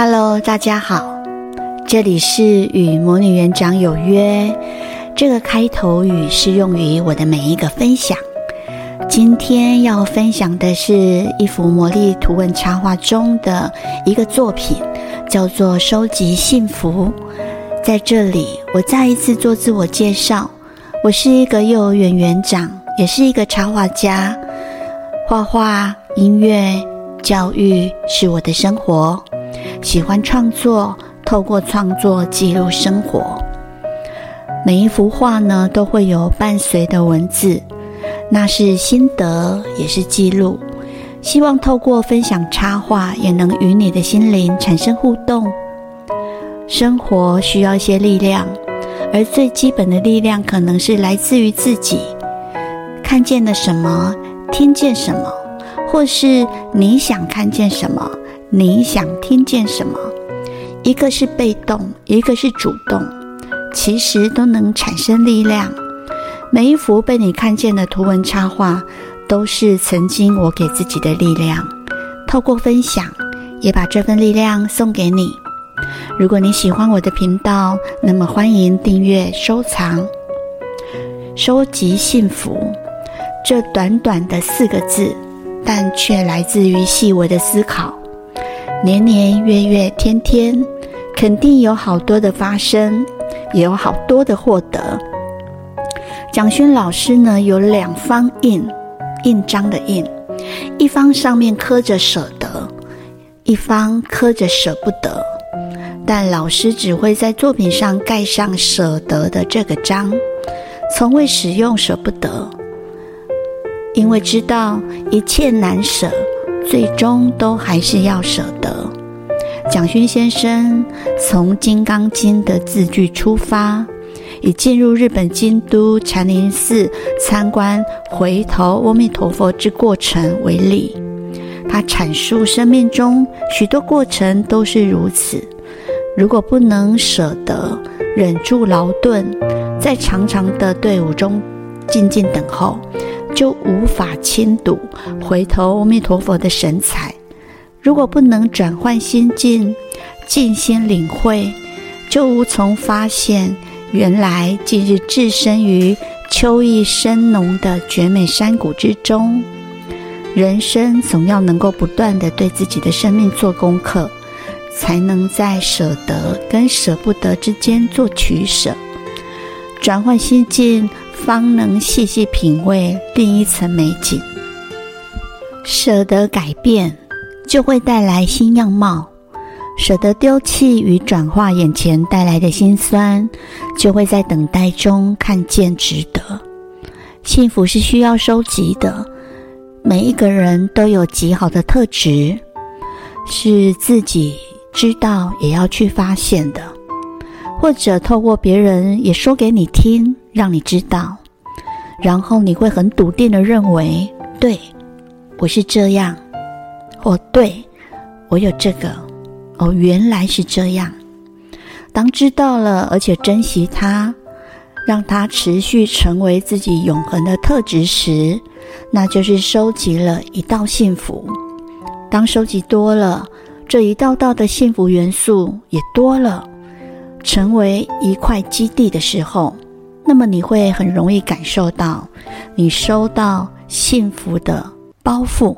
Hello， 大家好，这里是与魔女园长有约。这个开头语适用于我的每一个分享。今天要分享的是一幅魔力图文插画中的一个作品，叫做收集幸福。在这里，我再一次做自我介绍，我是一个幼儿园园长，也是一个插画家。画画、音乐、教育是我的生活，喜欢创作，透过创作记录生活。每一幅画呢，都会有伴随的文字，那是心得，也是记录。希望透过分享插画，也能与你的心灵产生互动。生活需要一些力量，而最基本的力量可能是来自于自己。看见了什么，听见什么，或是你想看见什么，你想听见什么。一个是被动，一个是主动，其实都能产生力量。每一幅被你看见的图文插画，都是曾经我给自己的力量。透过分享，也把这份力量送给你。如果你喜欢我的频道，那么欢迎订阅、收藏。收集幸福，这短短的4个字，但却来自于细微的思考。年年月月天天，肯定有好多的发生，也有好多的获得。蒋勋老师呢，有2方印，印章的印，一方上面刻着舍得，一方刻着舍不得。但老师只会在作品上盖上舍得的这个章，从未使用舍不得，因为知道一切难舍，最终都还是要舍得。蒋勋先生从《金刚经》的字句出发，以进入日本京都禅林寺参观回头阿弥陀佛之过程为例，他阐述生命中许多过程都是如此。如果不能舍得，忍住劳顿，在长长的队伍中静静等候，就无法亲睹回头阿弥陀佛的神采。如果不能转换心境，静心领会，就无从发现原来近日置身于秋意深浓的绝美山谷之中。人生总要能够不断地对自己的生命做功课，才能在舍得跟舍不得之间做取舍，转换心境，方能细细品味另一层美景。舍得改变，就会带来新样貌；舍得丢弃与转化眼前带来的辛酸，就会在等待中看见值得。幸福是需要收集的，每一个人都有极好的特质，是自己知道也要去发现的，或者透过别人也说给你听，让你知道，然后你会很笃定地认为，对，我是这样，或对，我有这个，原来是这样。当知道了，而且珍惜它，让它持续成为自己永恒的特质时，那就是收集了一道幸福。当收集多了，这一道道的幸福元素也多了，成为一块基地的时候，那么你会很容易感受到你收到幸福的包袱。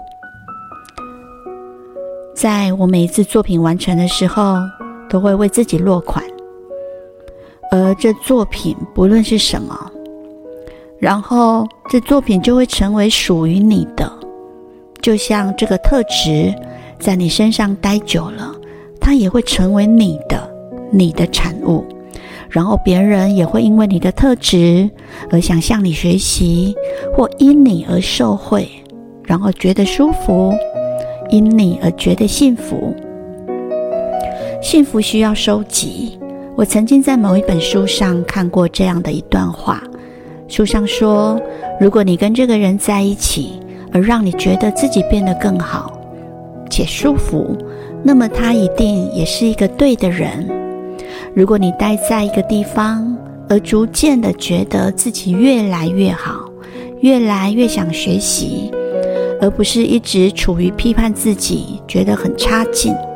在我每一次作品完成的时候，都会为自己落款，而这作品不论是什么，然后这作品就会成为属于你的。就像这个特质在你身上待久了，它也会成为你的产物，然后别人也会因为你的特质而想向你学习，或因你而受惠，然后觉得舒服，因你而觉得幸福。幸福需要收集。我曾经在某一本书上看过这样的一段话，书上说，如果你跟这个人在一起，而让你觉得自己变得更好且舒服，那么他一定也是一个对的人。如果你待在一个地方，而逐渐的觉得自己越来越好，越来越想学习，而不是一直处于批判自己，觉得很差劲，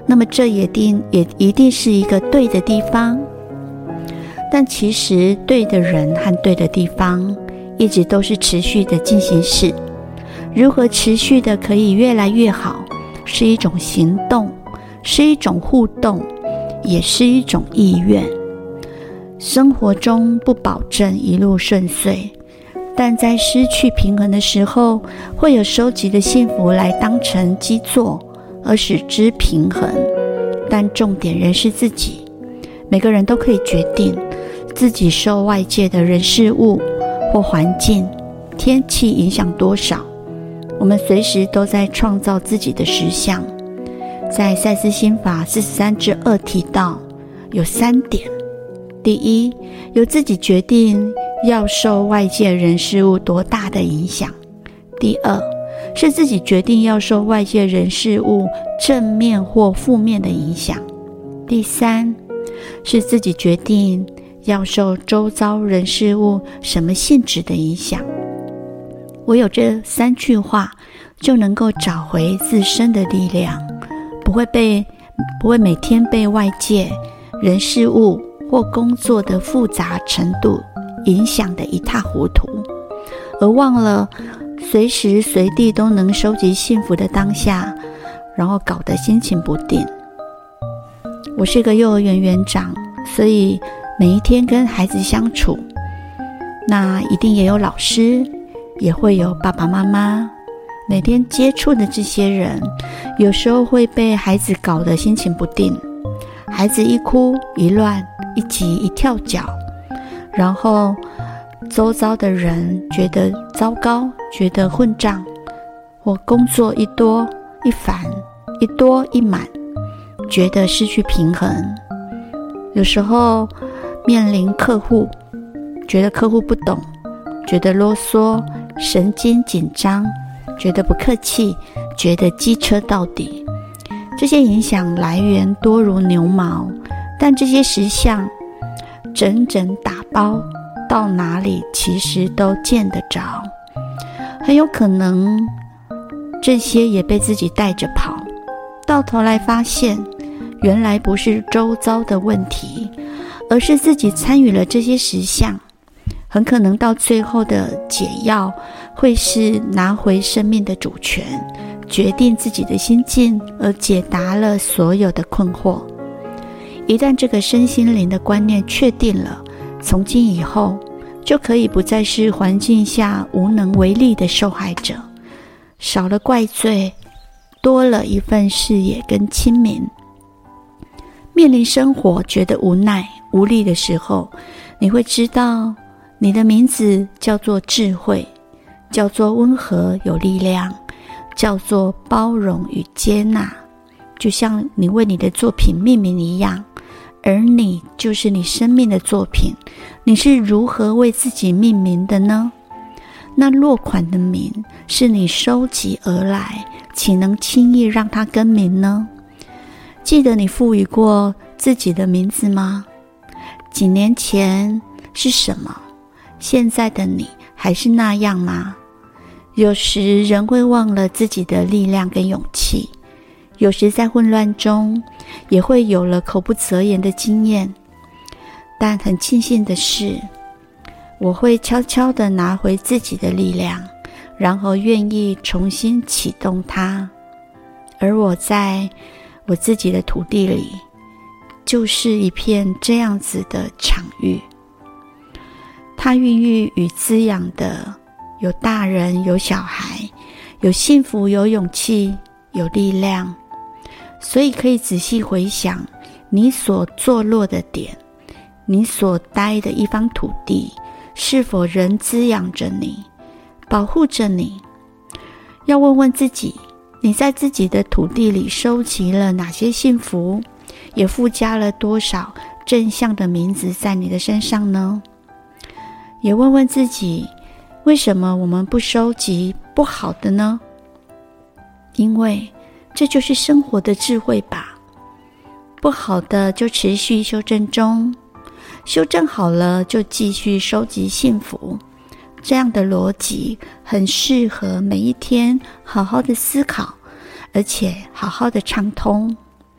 那么这也一定是一个对的地方。但其实对的人和对的地方一直都是持续的进行式，如何持续的可以越来越好，是一种行动，是一种互动，也是一种意愿。生活中不保证一路顺遂，但在失去平衡的时候，会有收集的幸福来当成基座，而使之平衡。但重点仍是自己，每个人都可以决定自己受外界的人事物或环境、天气影响多少。我们随时都在创造自己的实相。在赛斯心法43-2提到有3点：第一，由自己决定要受外界人事物多大的影响；第二，是自己决定要受外界人事物正面或负面的影响；第三，是自己决定要受周遭人事物什么性质的影响。唯有这3句话，就能够找回自身的力量，不会每天被外界人事物或工作的复杂程度影响得一塌糊涂，而忘了随时随地都能收集幸福的当下，然后搞得心情不定。我是个幼儿园园长，所以每一天跟孩子相处，那一定也有老师，也会有爸爸妈妈。每天接触的这些人，有时候会被孩子搞得心情不定，孩子一哭一乱一急一跳脚，然后周遭的人觉得糟糕，觉得混账，或工作一多一烦，一多一满，觉得失去平衡。有时候面临客户，觉得客户不懂，觉得啰嗦，神经紧张，觉得不客气，觉得机车到底。这些影响来源多如牛毛，但这些实相整整打包到哪里其实都见得着。很有可能这些也被自己带着跑，到头来发现原来不是周遭的问题，而是自己参与了这些实相。很可能到最后的解药会是拿回生命的主权，决定自己的心境，而解答了所有的困惑。一旦这个身心灵的观念确定了，从今以后就可以不再是环境下无能为力的受害者，少了怪罪，多了一份视野跟亲民。面临生活觉得无奈无力的时候，你会知道你的名字叫做智慧，叫做温和有力量，叫做包容与接纳，就像你为你的作品命名一样。而你就是你生命的作品，你是如何为自己命名的呢？那落款的名是你收集而来，岂能轻易让它更名呢？记得你赋予过自己的名字吗？几年前是什么？现在的你还是那样吗？有时人会忘了自己的力量跟勇气，有时在混乱中也会有了口不择言的经验。但很庆幸的是，我会悄悄地拿回自己的力量，然后愿意重新启动它。而我在我自己的土地里，就是一片这样子的场域。它孕育与滋养的有大人，有小孩，有幸福，有勇气，有力量。所以可以仔细回想你所坐落的点，你所待的一方土地，是否仍滋养着你，保护着你。要问问自己，你在自己的土地里收集了哪些幸福，也附加了多少正向的名字在你的身上呢？也问问自己，为什么我们不收集不好的呢？因为这就是生活的智慧吧。不好的就持续修正中，修正好了就继续收集幸福。这样的逻辑很适合每一天好好的思考，而且好好的畅通。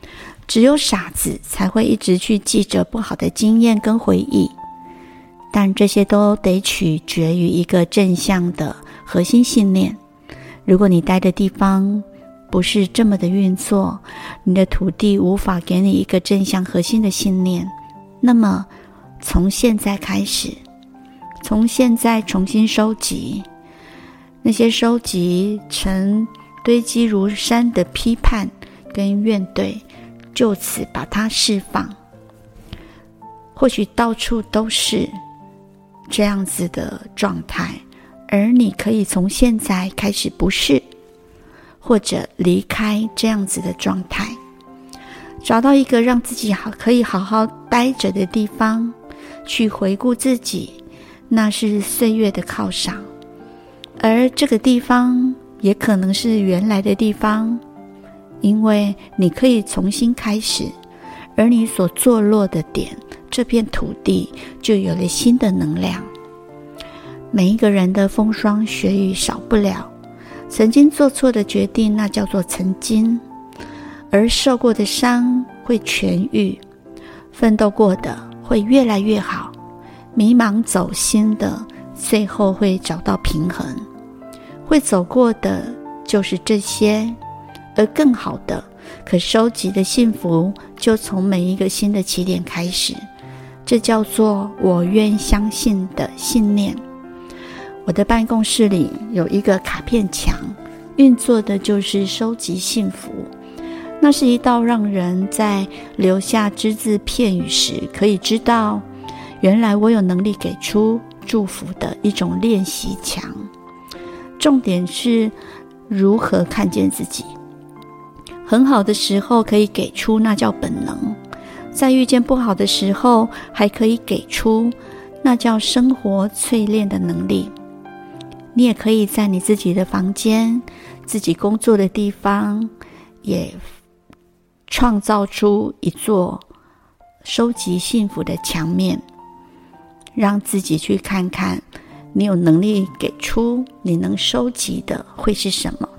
只有傻子才会一直去记着不好的经验跟回忆，但这些都得取决于一个正向的核心信念。如果你待的地方不是这么的运作，你的土地无法给你一个正向核心的信念，那么从现在开始，从现在重新收集那些收集成堆积如山的批判跟怨怼，就此把它释放。或许到处都是这样子的状态，而你可以从现在开始不是，或者离开这样子的状态，找到一个让自己可以好好待着的地方，去回顾自己，那是岁月的犒赏。而这个地方也可能是原来的地方，因为你可以重新开始，而你所坐落的点，这片土地就有了新的能量。每一个人的风霜雪雨少不了，曾经做错的决定，那叫做曾经，而受过的伤会痊愈，奋斗过的会越来越好，迷茫走心的最后会找到平衡，会走过的就是这些，而更好的可收集的幸福就从每一个新的起点开始。这叫做我愿相信的信念。我的办公室里有一个卡片墙，运作的就是收集幸福。那是一道让人在留下只字片语时可以知道，原来我有能力给出祝福的一种练习墙。重点是如何看见自己。很好的时候可以给出，那叫本能；在遇见不好的时候还可以给出，那叫生活淬炼的能力。你也可以在你自己的房间、自己工作的地方，也创造出一座收集幸福的墙面，让自己去看看你有能力给出，你能收集的会是什么。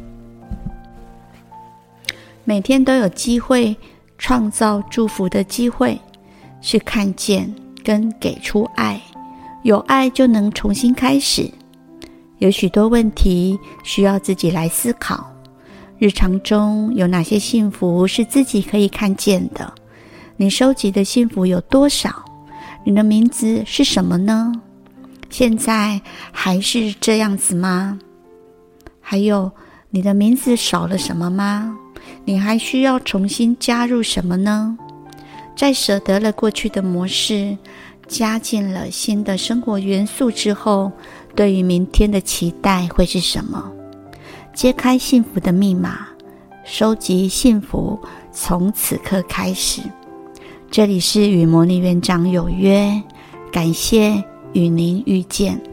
每天都有机会创造祝福的机会，是看见跟给出爱，有爱就能重新开始。有许多问题需要自己来思考，日常中有哪些幸福是自己可以看见的？你收集的幸福有多少？你的名字是什么呢？现在还是这样子吗？还有，你的名字少了什么吗？你还需要重新加入什么呢？在舍得了过去的模式，加进了新的生活元素之后，对于明天的期待会是什么？揭开幸福的密码，收集幸福，从此刻开始。这里是与魔女园长有约，感谢与您遇见。